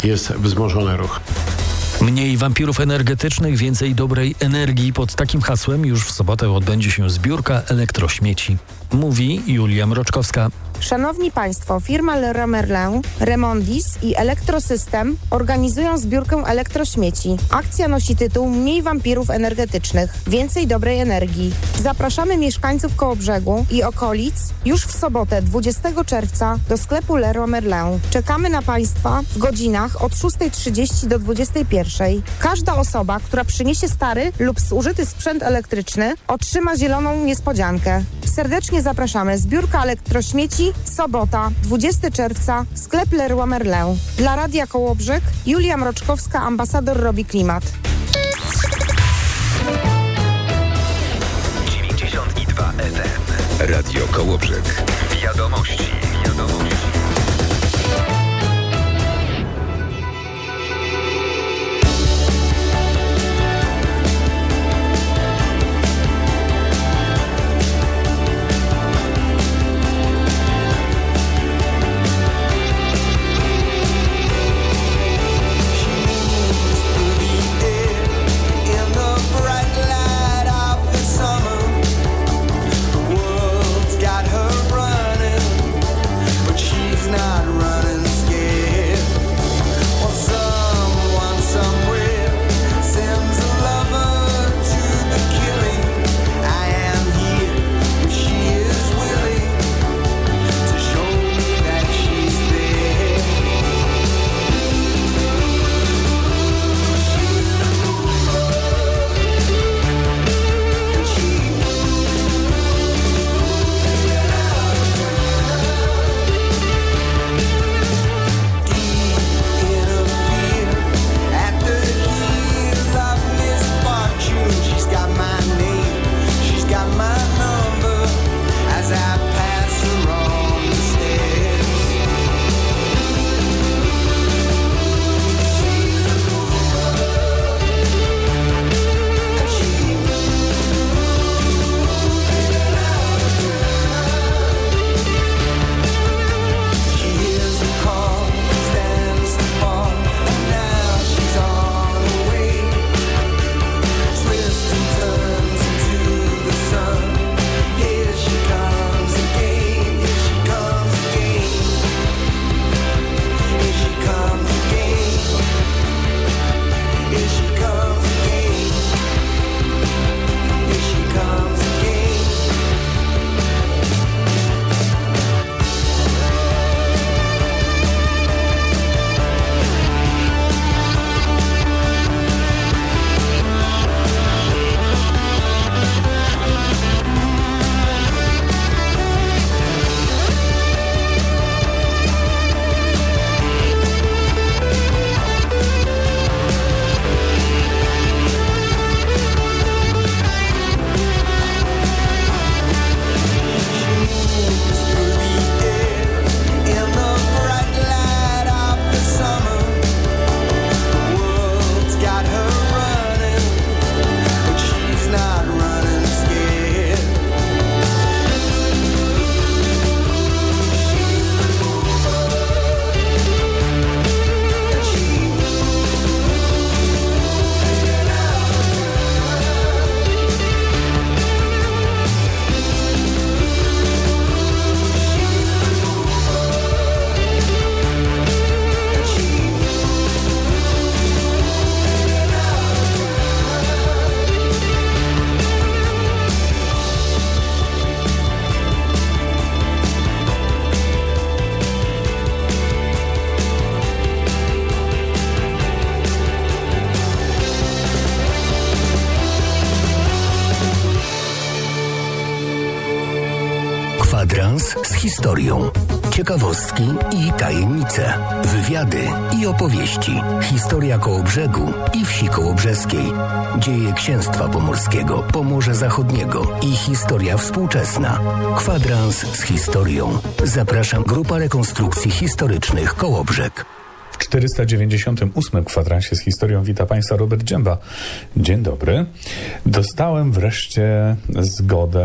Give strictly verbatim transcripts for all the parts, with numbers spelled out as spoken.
Jest wzmożony ruch. Mniej wampirów energetycznych, więcej dobrej energii. Pod takim hasłem już w sobotę odbędzie się zbiórka elektrośmieci. Mówi Julia Mroczkowska. Szanowni Państwo, firma Leroy Merlin, Remondis i Elektrosystem organizują zbiórkę elektrośmieci. Akcja nosi tytuł Mniej wampirów energetycznych, więcej dobrej energii. Zapraszamy mieszkańców Kołobrzegu i okolic już w sobotę dwudziestego czerwca do sklepu Leroy Merlin. Czekamy na Państwa w godzinach od szósta trzydzieści do dwudziestej pierwszej. Każda osoba, która przyniesie stary lub zużyty sprzęt elektryczny, otrzyma zieloną niespodziankę. Serdecznie zapraszamy. Zbiórka elektrośmieci, sobota, dwudziestego czerwca, sklep Leroy Merlin. Dla Radia Kołobrzeg, Julia Mroczkowska, ambasador Robi Klimat. dziewięćdziesiąt dwa F M. Radio Kołobrzeg. Wiadomości. Wiadomości. Kwadrans z historią. Ciekawostki i tajemnice. Wywiady i opowieści. Historia Kołobrzegu i wsi kołobrzeskiej. Dzieje księstwa pomorskiego, Pomorza Zachodniego i historia współczesna. Kwadrans z historią. Zapraszam, Grupa Rekonstrukcji Historycznych Kołobrzeg. W czterysta dziewięćdziesiątym ósmym kwadransie z historią wita Państwa Robert Dzięba. Dzień dobry. Dostałem wreszcie zgodę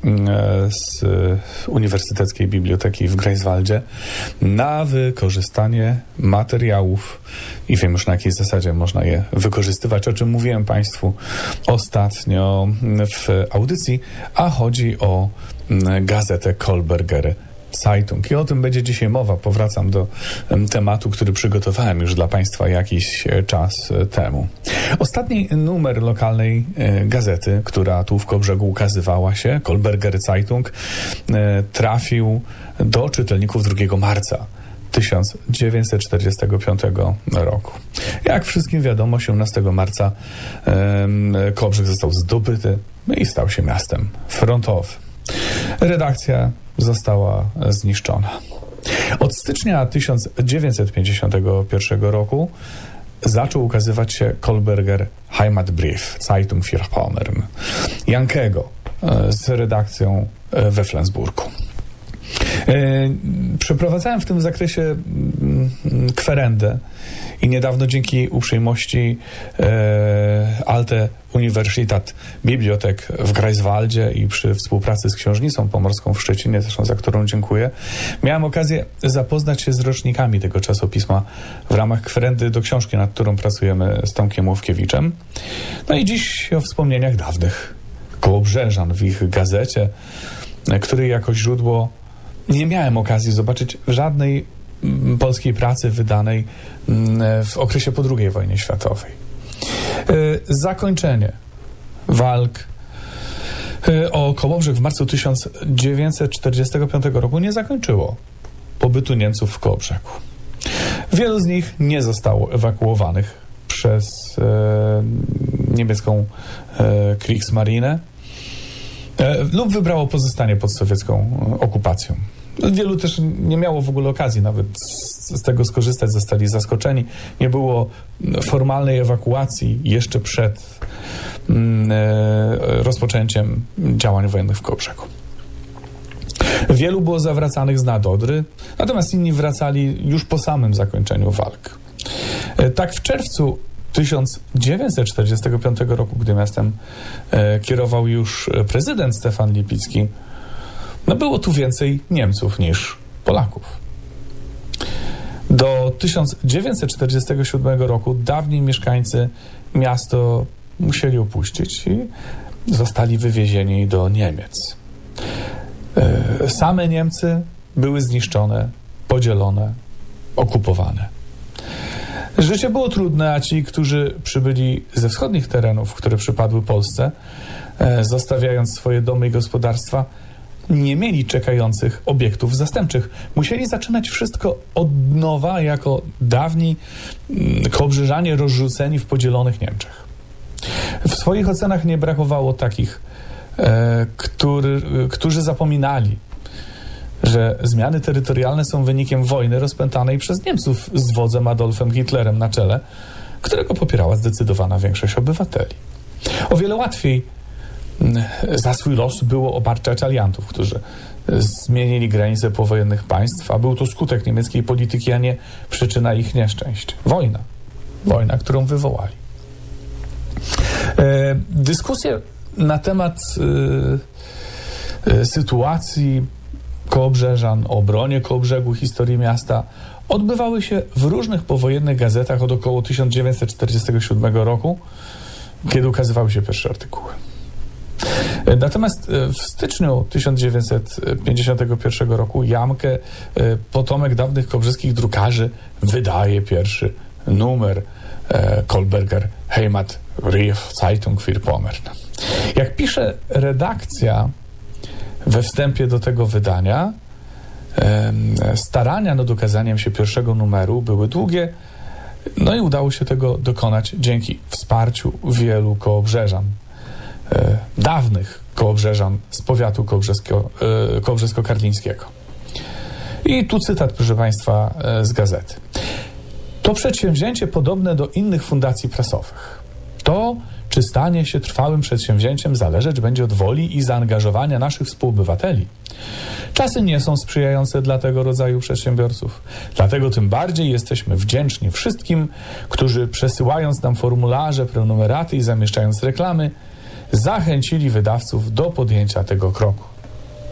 z Uniwersyteckiej Biblioteki w Greifswaldzie na wykorzystanie materiałów i wiem już na jakiej zasadzie można je wykorzystywać, o czym mówiłem Państwu ostatnio w audycji, a chodzi o gazetę Kolberger Zeitung. I o tym będzie dzisiaj mowa. Powracam do tematu, który przygotowałem już dla Państwa jakiś czas temu. Ostatni numer lokalnej gazety, która tu w Kołbrzegu ukazywała się, Kolberger Zeitung, trafił do czytelników drugiego marca tysiąc dziewięćset czterdziestego piątego roku. Jak wszystkim wiadomo, osiemnastego marca Kołbrzeg został zdobyty i stał się miastem frontowym. Redakcja została zniszczona. Od stycznia tysiąc dziewięćset pięćdziesiątego pierwszego roku zaczął ukazywać się Kolberger Heimatbrief, Zeitung für Pommern, Jankego z redakcją we Flensburgu. Przeprowadzałem w tym zakresie kwerendę i niedawno dzięki uprzejmości Alte Universitat Bibliotek w Greifswaldzie i przy współpracy z Książnicą Pomorską w Szczecinie, zresztą za którą dziękuję, miałem okazję zapoznać się z rocznikami tego czasopisma w ramach kwerendy do książki, nad którą pracujemy z Tomkiem Łowkiewiczem. No i dziś o wspomnieniach dawnych Kołobrzeżan w ich gazecie, której jako źródło nie miałem okazji zobaczyć w żadnej polskiej pracy wydanej w okresie po drugiej wojnie światowej. Zakończenie walk o Kołobrzeg w marcu tysiąc dziewięćset czterdziestego piątego roku nie zakończyło pobytu Niemców w Kołobrzegu. Wielu z nich nie zostało ewakuowanych przez e, niemiecką e, Kriegsmarine e, lub wybrało pozostanie pod sowiecką okupacją. Wielu też nie miało w ogóle okazji nawet z, z tego skorzystać, zostali zaskoczeni. Nie było formalnej ewakuacji jeszcze przed mm, e, rozpoczęciem działań wojennych w Kołobrzegu. Wielu było zawracanych z nad Odry, natomiast inni wracali już po samym zakończeniu walk. E, tak w czerwcu tysiąc dziewięćset czterdziestego piątego roku, gdy miastem e, kierował już prezydent Stefan Lipicki, no było tu więcej Niemców niż Polaków. Do tysiąc dziewięćset czterdziestego siódmego roku dawni mieszkańcy miasto musieli opuścić i zostali wywiezieni do Niemiec. Same Niemcy były zniszczone, podzielone, okupowane. Życie było trudne, a ci, którzy przybyli ze wschodnich terenów, które przypadły Polsce, zostawiając swoje domy i gospodarstwa, nie mieli czekających obiektów zastępczych. Musieli zaczynać wszystko od nowa, jako dawni kołbrzyżanie rozrzuceni w podzielonych Niemczech. W swoich ocenach nie brakowało takich, e, który, którzy zapominali, że zmiany terytorialne są wynikiem wojny rozpętanej przez Niemców z wodzem Adolfem Hitlerem na czele, którego popierała zdecydowana większość obywateli. O wiele łatwiej za swój los było obarczać aliantów, którzy zmienili granice powojennych państw, a był to skutek niemieckiej polityki, a nie przyczyna ich nieszczęść. Wojna. Wojna, którą wywołali. E, dyskusje na temat e, e, sytuacji Kołobrzeżan, o obronie Kołobrzegu, historii miasta odbywały się w różnych powojennych gazetach od około tysiąc dziewięćset czterdziestego siódmego roku, kiedy ukazywały się pierwsze artykuły. Natomiast w styczniu tysiąc dziewięćset pięćdziesiątego pierwszego roku Jamke, potomek dawnych kołbrzeskich drukarzy, wydaje pierwszy numer Kolberger Heimatbrief Zeitung für Pommern. Jak pisze redakcja we wstępie do tego wydania, starania nad ukazaniem się pierwszego numeru były długie, no i udało się tego dokonać dzięki wsparciu wielu kołobrzeżan, dawnych kołobrzeżan z powiatu kołobrzesko, kołobrzesko-karlińskiego. I tu cytat, proszę Państwa, z gazety. To przedsięwzięcie podobne do innych fundacji prasowych. To, czy stanie się trwałym przedsięwzięciem, zależeć będzie od woli i zaangażowania naszych współobywateli. Czasy nie są sprzyjające dla tego rodzaju przedsiębiorców. Dlatego tym bardziej jesteśmy wdzięczni wszystkim, którzy przesyłając nam formularze, prenumeraty i zamieszczając reklamy, zachęcili wydawców do podjęcia tego kroku.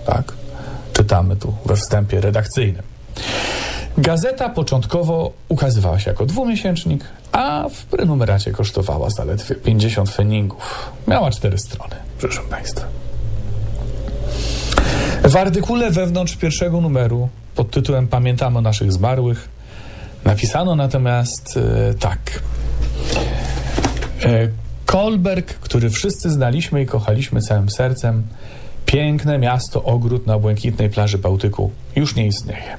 tak? Czytamy tu we wstępie redakcyjnym. Gazeta początkowo ukazywała się jako dwumiesięcznik, a w prenumeracie kosztowała zaledwie pięćdziesiąt pfennigów. Miała cztery strony, proszę Państwa. W artykule wewnątrz pierwszego numeru pod tytułem Pamiętamy o naszych zmarłych napisano natomiast e, tak. E, Kolberg, który wszyscy znaliśmy i kochaliśmy całym sercem, piękne miasto, ogród na błękitnej plaży Bałtyku, już nie istnieje.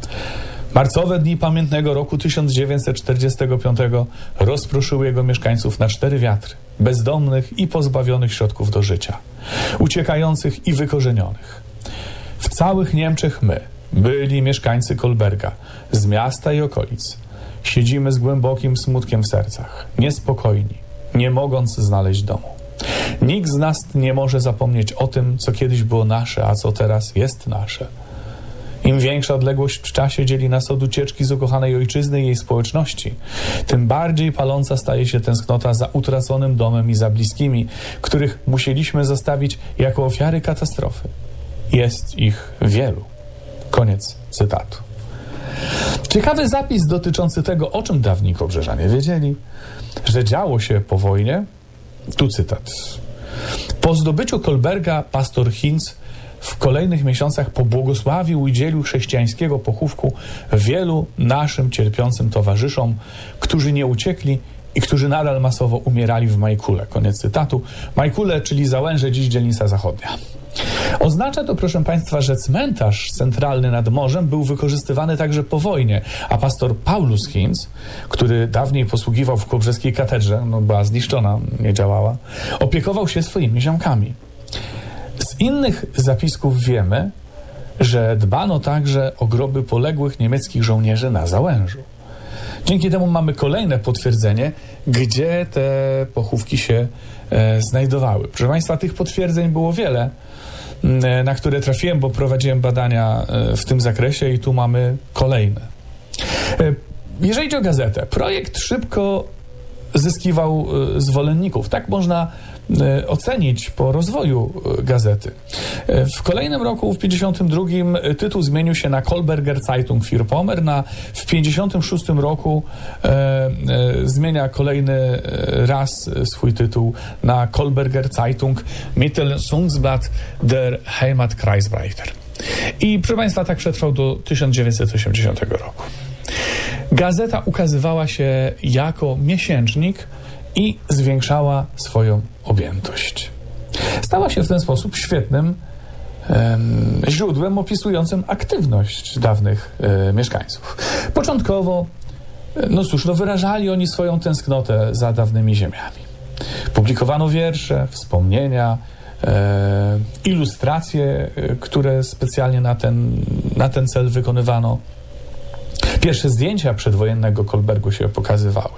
Marcowe dni pamiętnego roku tysiąc dziewięćset czterdziestego piątego rozproszyły jego mieszkańców na cztery wiatry, bezdomnych i pozbawionych środków do życia, uciekających i wykorzenionych. W całych Niemczech my, byli mieszkańcy Kolberga, z miasta i okolic, siedzimy z głębokim smutkiem w sercach, niespokojni, nie mogąc znaleźć domu. Nikt z nas nie może zapomnieć o tym, co kiedyś było nasze, a co teraz jest nasze. Im większa odległość w czasie dzieli nas od ucieczki z ukochanej ojczyzny i jej społeczności, tym bardziej paląca staje się tęsknota za utraconym domem i za bliskimi, których musieliśmy zostawić jako ofiary katastrofy. Jest ich wielu. Koniec cytatu. Ciekawy zapis dotyczący tego, o czym dawni Kołbrzeszanie wiedzieli, że działo się po wojnie. Tu cytat. Po zdobyciu Kolberga pastor Hinz w kolejnych miesiącach pobłogosławił i dzielił chrześcijańskiego pochówku wielu naszym cierpiącym towarzyszom, którzy nie uciekli i którzy nadal masowo umierali w Majkule. Koniec cytatu. Majkule, czyli Załęże, dziś dzielnica zachodnia. Oznacza to, proszę Państwa, że cmentarz centralny nad morzem był wykorzystywany także po wojnie, a pastor Paulus Hinz, który dawniej posługiwał w kołbrzeskiej katedrze, no była zniszczona, nie działała, opiekował się swoimi ziomkami. Z innych zapisków wiemy, że dbano także o groby poległych niemieckich żołnierzy na Załężu. Dzięki temu mamy kolejne potwierdzenie, gdzie te pochówki się e, znajdowały. Proszę Państwa, tych potwierdzeń było wiele, e, na które trafiłem, bo prowadziłem badania e, w tym zakresie i tu mamy kolejne. E, jeżeli chodzi o gazetę, projekt szybko zyskiwał e, zwolenników. Tak można e, ocenić po rozwoju e, gazety. E, w kolejnym roku, w pięćdziesiątym drugim, tytuł zmienił się na Kolberger Zeitung für Pommern, a w pięćdziesiątym szóstym roku e, e, zmienia kolejny e, raz swój tytuł na Kolberger Zeitung Mittelsundsblatt der Heimatkreisbreiter. I proszę Państwa, tak przetrwał do tysiąc dziewięćset osiemdziesiątego roku. Gazeta ukazywała się jako miesięcznik i zwiększała swoją objętość. Stała się w ten sposób świetnym um, źródłem opisującym aktywność dawnych e, mieszkańców. Początkowo, no cóż, no wyrażali oni swoją tęsknotę za dawnymi ziemiami. Publikowano wiersze, wspomnienia, e, ilustracje, e, które specjalnie na ten, na ten cel wykonywano. Pierwsze zdjęcia przedwojennego Kolbergu się pokazywały.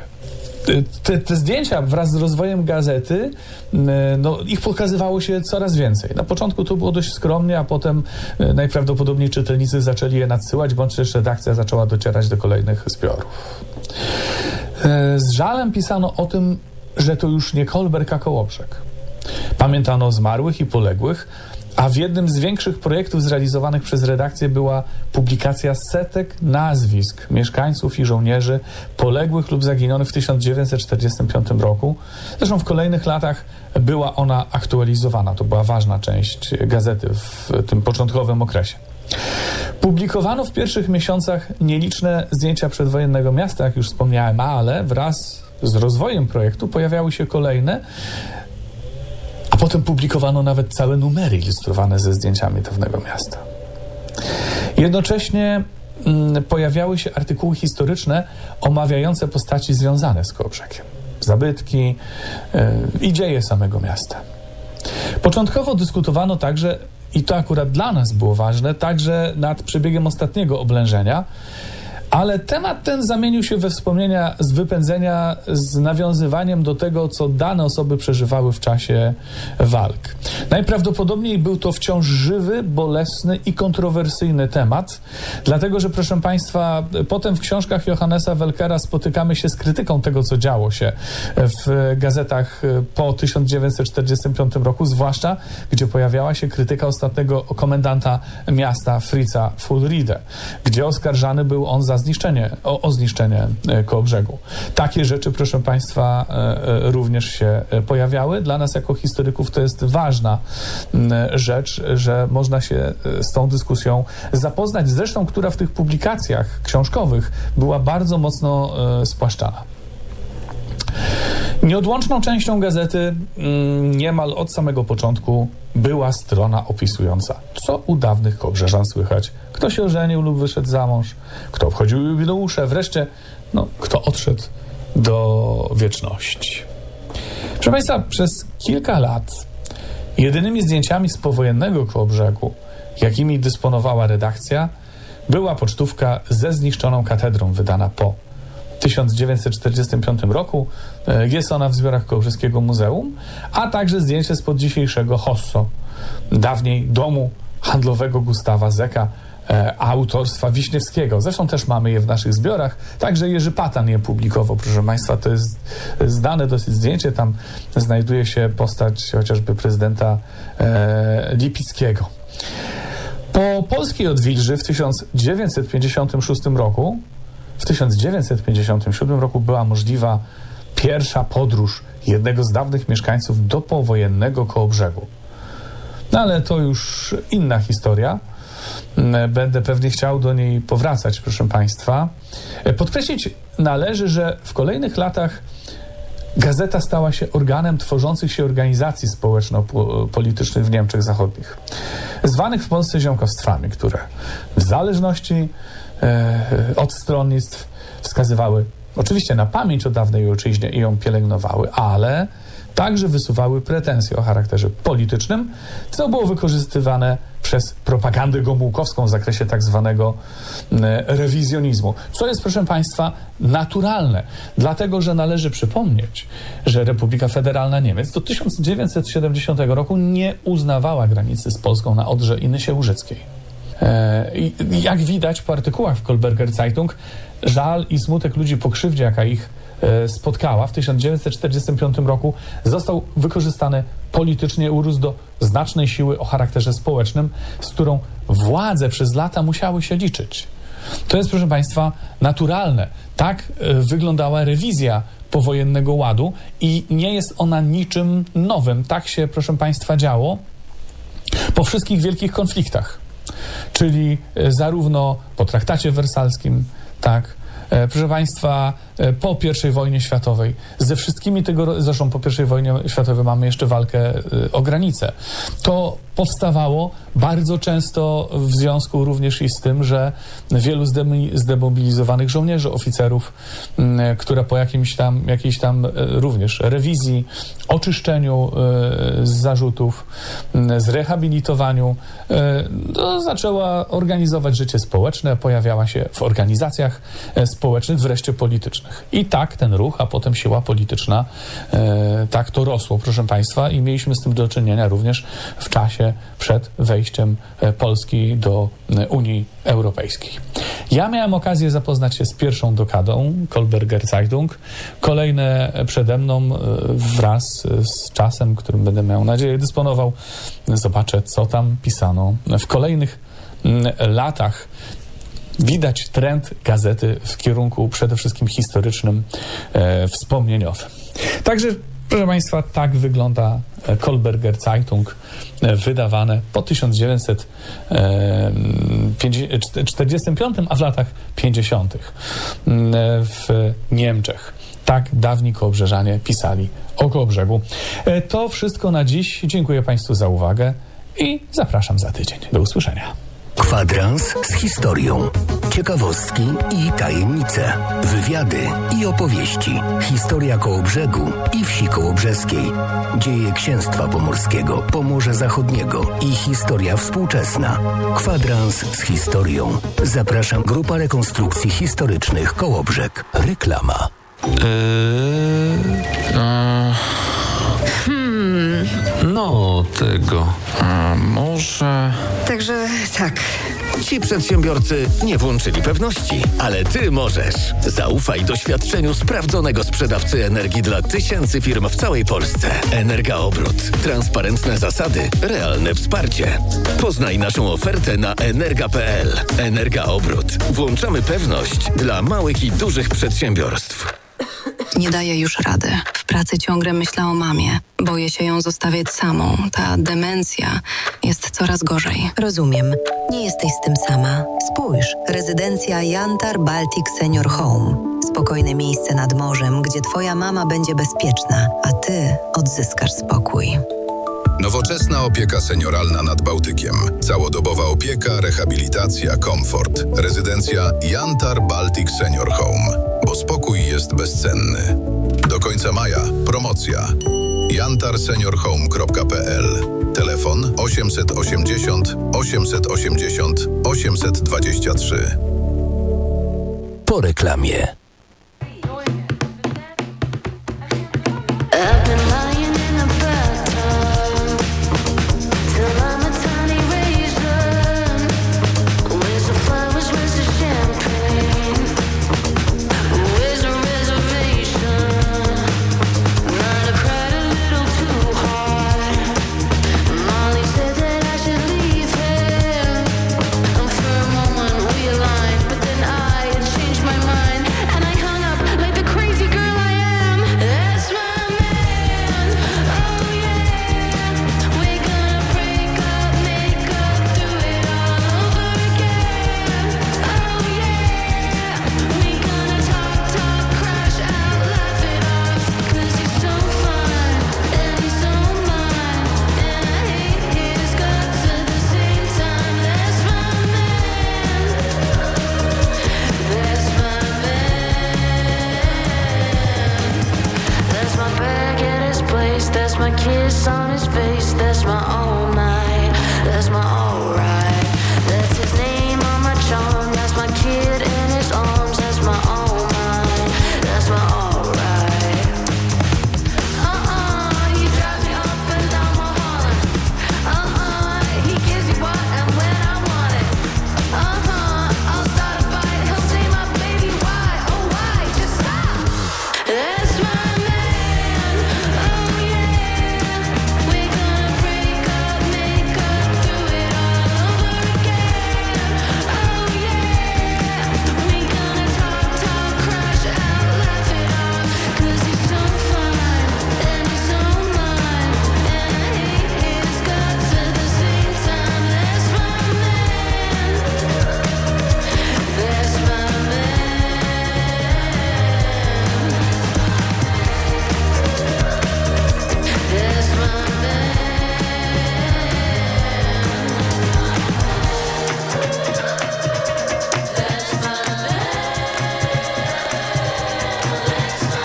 Te, te zdjęcia wraz z rozwojem gazety, no, ich pokazywało się coraz więcej. Na początku to było dość skromnie, a potem najprawdopodobniej czytelnicy zaczęli je nadsyłać, bądź też redakcja zaczęła docierać do kolejnych zbiorów. Z żalem pisano o tym, że to już nie Kolberg, a Kołobrzeg. Pamiętano o zmarłych i poległych, a w jednym z większych projektów zrealizowanych przez redakcję była publikacja setek nazwisk mieszkańców i żołnierzy poległych lub zaginionych w tysiąc dziewięćset czterdziestym piątym roku. Zresztą w kolejnych latach była ona aktualizowana. To była ważna część gazety w tym początkowym okresie. Publikowano w pierwszych miesiącach nieliczne zdjęcia przedwojennego miasta, jak już wspomniałem, ale wraz z rozwojem projektu pojawiały się kolejne, a potem publikowano nawet całe numery ilustrowane ze zdjęciami dawnego miasta. Jednocześnie mm, pojawiały się artykuły historyczne omawiające postaci związane z Kołobrzegiem, zabytki yy, i dzieje samego miasta. Początkowo dyskutowano także, i to akurat dla nas było ważne, także nad przebiegiem ostatniego oblężenia, Ale temat ten zamienił się we wspomnienia z wypędzenia z nawiązywaniem do tego, co dane osoby przeżywały w czasie walk. Najprawdopodobniej był to wciąż żywy, bolesny i kontrowersyjny temat, dlatego że, proszę Państwa, potem w książkach Johannesa Welkera spotykamy się z krytyką tego, co działo się w gazetach po tysiąc dziewięćset czterdziestym piątym roku, zwłaszcza gdzie pojawiała się krytyka ostatniego komendanta miasta Fritza Fuhlriede, gdzie oskarżany był on za zniszczenie, o, o zniszczenie Kołobrzegu. Takie rzeczy, proszę Państwa, również się pojawiały. Dla nas jako historyków to jest ważna rzecz, że można się z tą dyskusją zapoznać, zresztą która w tych publikacjach książkowych była bardzo mocno spłaszczana. Nieodłączną częścią gazety niemal od samego początku była strona opisująca, co u dawnych kołbrzeżan słychać, kto się ożenił lub wyszedł za mąż, kto obchodził jubileusze, wreszcie no, kto odszedł do wieczności. Proszę Państwa, przez kilka lat jedynymi zdjęciami z powojennego Kołobrzegu, jakimi dysponowała redakcja, była pocztówka ze zniszczoną katedrą wydana po tysiąc dziewięćset czterdziestym piątym roku. Jest ona w zbiorach Kołobrzeskiego Muzeum, a także zdjęcie spod dzisiejszego Hosso, dawniej domu handlowego Gustawa Zeka, e, autorstwa Wiśniewskiego. Zresztą też mamy je w naszych zbiorach. Także Jerzy Patan je publikował, proszę Państwa. To jest znane dosyć zdjęcie. Tam znajduje się postać chociażby prezydenta e, Lipickiego. Po polskiej odwilży w tysiąc dziewięćset pięćdziesiątym szóstym roku W tysiąc dziewięćset pięćdziesiątym siódmym roku była możliwa pierwsza podróż jednego z dawnych mieszkańców do powojennego Kołobrzegu. No ale to już inna historia. Będę pewnie chciał do niej powracać, proszę Państwa. Podkreślić należy, że w kolejnych latach gazeta stała się organem tworzących się organizacji społeczno-politycznych w Niemczech Zachodnich, zwanych w Polsce ziomkowstwami, które w zależności e, od stronnictw wskazywały oczywiście na pamięć o dawnej ojczyźnie i ją pielęgnowały, ale także wysuwały pretensje o charakterze politycznym, co było wykorzystywane przez propagandę gomułkowską w zakresie tak zwanego rewizjonizmu. Co jest, proszę Państwa, naturalne, dlatego że należy przypomnieć, że Republika Federalna Niemiec do tysiąc dziewięćset siedemdziesiątego roku nie uznawała granicy z Polską na Odrze i Nysie Łużyckiej. I jak widać po artykułach w Kolberger Zeitung, żal i smutek ludzi po krzywdzie, jaka ich spotkała w tysiąc dziewięćset czterdziestym piątym roku, został wykorzystany politycznie, urósł do znacznej siły o charakterze społecznym, z którą władze przez lata musiały się liczyć. To jest, proszę Państwa, naturalne. Tak wyglądała rewizja powojennego ładu i nie jest ona niczym nowym. Tak się, proszę Państwa, działo po wszystkich wielkich konfliktach, czyli zarówno po traktacie wersalskim, tak, proszę Państwa, po pierwszej wojnie światowej, ze wszystkimi tego, zresztą po pierwszej wojnie światowej mamy jeszcze walkę o granicę. To powstawało bardzo często w związku również i z tym, że wielu zdemobilizowanych żołnierzy, oficerów, które po jakimś tam, jakiejś tam również rewizji, oczyszczeniu z zarzutów, zrehabilitowaniu, no, zaczęła organizować życie społeczne, pojawiała się w organizacjach społecznych, wreszcie politycznych. I tak ten ruch, a potem siła polityczna, e, tak to rosło, proszę Państwa, i mieliśmy z tym do czynienia również w czasie przed wejściem Polski do Unii Europejskiej. Ja miałem okazję zapoznać się z pierwszą dekadą Kolberger Zeitung. Kolejne przede mną wraz z czasem, którym będę miał nadzieję dysponował. Zobaczę, co tam pisano w kolejnych latach. Widać trend gazety w kierunku przede wszystkim historycznym, e, wspomnieniowym. Także, proszę Państwa, tak wygląda Kolberger Zeitung, e, wydawane po tysiąc dziewięćset czterdziestym piątym, a w latach pięćdziesiątych e, w Niemczech. Tak dawni kołobrzeżanie pisali o Kołobrzegu. E, to wszystko na dziś. Dziękuję Państwu za uwagę i zapraszam za tydzień. Do usłyszenia. Kwadrans z historią. ciekawostki i tajemnice, wywiady i opowieści, historia Kołobrzegu i wsi kołobrzeskiej, dzieje księstwa pomorskiego, Pomorza Zachodniego i historia współczesna. Kwadrans z historią. Zapraszam, Grupa Rekonstrukcji Historycznych Kołobrzeg. Reklama. Eee, a, Hmm, no, tego. A może... także tak. Ci przedsiębiorcy nie włączyli pewności, ale ty możesz. Zaufaj doświadczeniu sprawdzonego sprzedawcy energii dla tysięcy firm w całej Polsce. Energaobrót. Transparentne zasady, realne wsparcie. Poznaj naszą ofertę na energa kropka p l. Energaobrót. Włączamy pewność dla małych i dużych przedsiębiorstw. Nie daję już rady. W pracy ciągle myślę o mamie. Boję się ją zostawiać samą. Ta demencja jest coraz gorzej. Rozumiem. Nie jesteś z tym sama. Spójrz. Rezydencja Yantar Baltic Senior Home. Spokojne miejsce nad morzem, gdzie twoja mama będzie bezpieczna, a ty odzyskasz spokój. Nowoczesna opieka senioralna nad Bałtykiem. Całodobowa opieka, rehabilitacja, komfort. Rezydencja Yantar Baltic Senior Home. Bo spokój jest bezcenny. Do końca maja promocja. yantar senior home kropka p l. Telefon osiemset osiemdziesiąt osiemset osiemdziesiąt osiemset dwadzieścia trzy. Po reklamie.